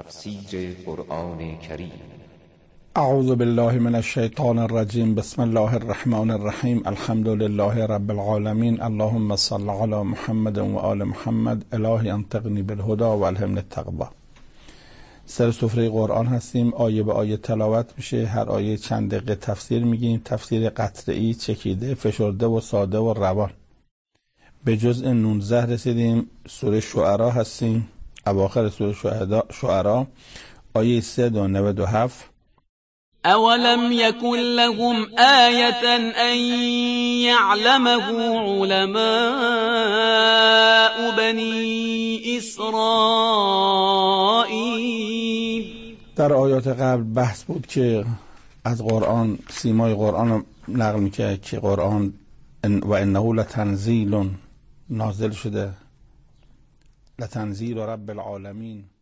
تفسیر قرآن کریم. اعوذ بالله من الشیطان الرجیم. بسم الله الرحمن الرحیم. الحمد لله رب العالمین. اللهم صل علی محمد و آل محمد. الهی انطقنی بالهدى و الهمنی التقوی. سر سفره قرآن هستیم، آیه به آیه تلاوت میشه. هر آیه چند دقیقه تفسیر میگیم، تفسیر قطعی، چکیده، فشرده و ساده و روان. به جزء 19 رسیدیم. سوره شعرا هستیم، اواخر سوره شعرا، آیه 397. اولم یکن لهم آیة ان یعلمه علماء بنی اسرائیل. در آیات قبل بحث بود که از قرآن، سیمای قرآن رو نقل میکنه که قرآن و انه لتنزیل، نازل شده، لتنزیل رب العالمین.